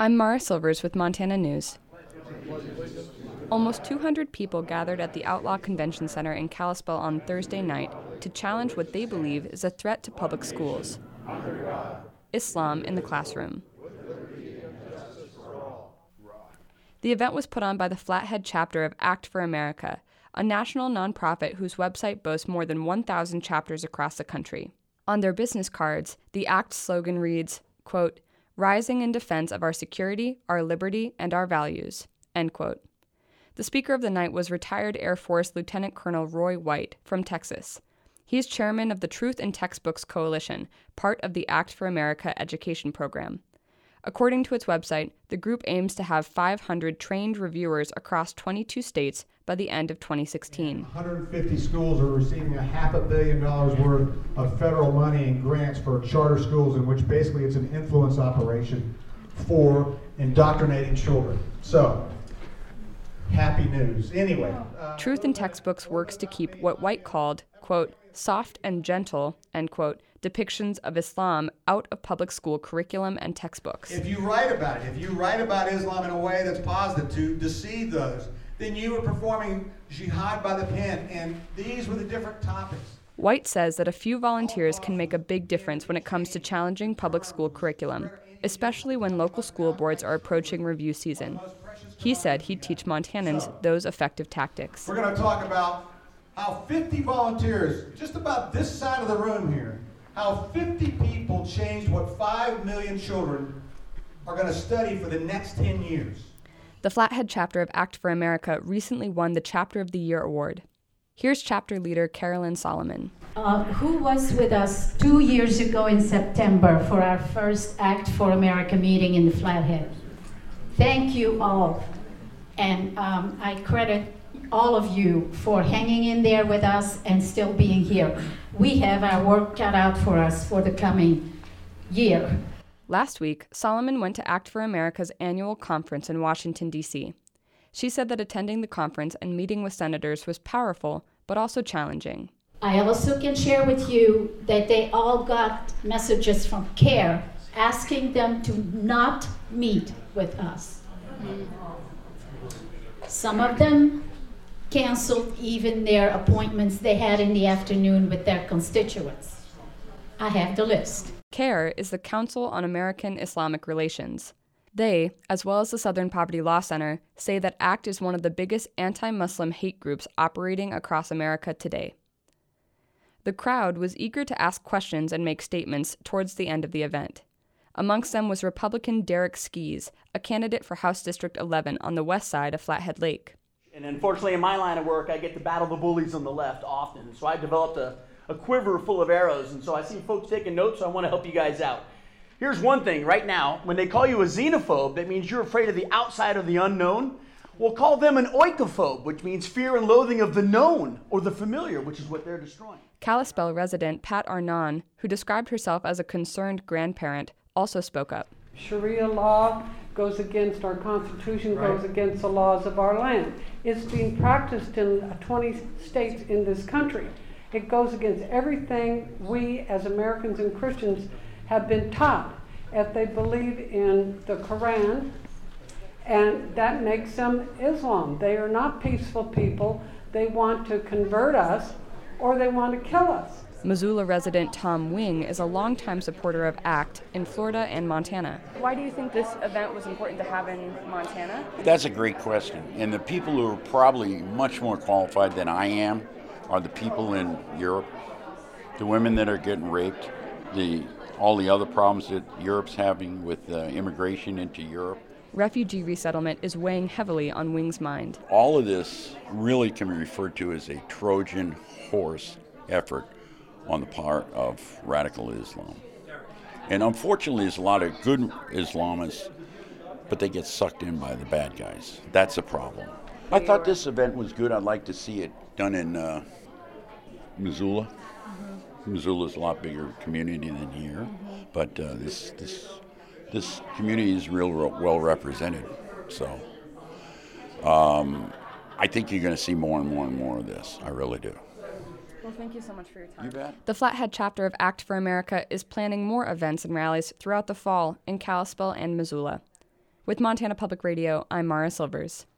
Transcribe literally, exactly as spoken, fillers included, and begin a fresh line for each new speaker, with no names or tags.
I'm Mara Silvers with Montana News. Almost two hundred people gathered at the Outlaw Convention Center in Kalispell on Thursday night to challenge what they believe is a threat to public schools: Islam in the classroom. The event was put on by the Flathead chapter of Act for America, a national nonprofit whose website boasts more than one thousand chapters across the country. On their business cards, the Act slogan reads, quote, "Rising in defense of our security, our liberty, and our values," end quote. The speaker of the night was retired Air Force Lieutenant Colonel Roy White from Texas. He is chairman of the Truth in Textbooks Coalition, part of the Act for America education program. According to its website, the group aims to have five hundred trained reviewers across twenty-two states by the end of twenty sixteen.
one hundred fifty schools are receiving a half a billion dollars worth of federal money and grants for charter schools, in which basically it's an influence operation for indoctrinating children. So, happy news. Anyway. Uh,
Truth in Textbooks works to keep what White called, quote, soft and gentle, end quote, depictions of Islam out of public school curriculum and textbooks.
If you write about it, if you write about Islam in a way that's positive to deceive those, then you are performing jihad by the pen, and these were the different topics.
White says that a few volunteers can make a big difference when it comes to challenging public school curriculum, especially when local school boards are approaching review season. He said he'd teach Montanans those effective tactics.
We're going to talk about how fifty volunteers, just about this side of the room here, how fifty people changed what five million children are going to study for the next ten years.
The Flathead chapter of Act for America recently won the Chapter of the Year award. Here's chapter leader Carolyn Solomon.
Uh, who was with us two years ago in September for our first Act for America meeting in the Flathead? Thank you all. And um, I credit all of you for hanging in there with us and still being here. We have our work cut out for us for the coming year.
Last week, Solomon went to Act for America's annual conference in Washington, D C She said that attending the conference and meeting with senators was powerful, but also challenging.
I also can share with you that they all got messages from CARE asking them to not meet with us. Some of them canceled even their appointments they had in the afternoon with their constituents. I have the list.
CARE is the Council on American Islamic Relations. They, as well as the Southern Poverty Law Center, say that ACT is one of the biggest anti-Muslim hate groups operating across America today. The crowd was eager to ask questions and make statements towards the end of the event. Amongst them was Republican Derek Skees, a candidate for House District eleven on the west side of Flathead Lake.
And unfortunately, in my line of work, I get to battle the bullies on the left often. So I developed a, a quiver full of arrows. And so I see folks taking notes, so I want to help you guys out. Here's one thing right now. When they call you a xenophobe, that means you're afraid of the outside or the unknown. We'll call them an oikophobe, which means fear and loathing of the known or the familiar, which is what they're destroying.
Kalispell resident Pat Arnon, who described herself as a concerned grandparent, also spoke up.
Sharia law goes against our Constitution,
Right.
goes against the laws of our land. It's being practiced in twenty states in this country. It goes against everything we as Americans and Christians have been taught. If they believe in the Quran, and that makes them Islam. They are not peaceful people. They want to convert us, or they want to kill us.
Missoula resident Tom Wing is a longtime supporter of ACT in Florida and Montana. Why do you think this event was important to have in Montana?
That's a great question. And the people who are probably much more qualified than I am are the people in Europe, the women that are getting raped, the all the other problems that Europe's having with uh, immigration into Europe.
Refugee resettlement is weighing heavily on Wing's mind.
All of this really can be referred to as a Trojan horse effort on the part of radical Islam. And unfortunately, there's a lot of good Islamists, but they get sucked in by the bad guys. That's a problem. I thought this event was good. I'd like to see it done in uh, Missoula. Mm-hmm. Missoula's a lot bigger community than here, mm-hmm. but uh, this this this community is real, real well represented. So um, I think you're going to see more and more and more of this. I really do.
Well, thank you so much for your time.
You bet.
The Flathead chapter of ACT for America is planning more events and rallies throughout the fall in Kalispell and Missoula. With Montana Public Radio, I'm Mara Silvers.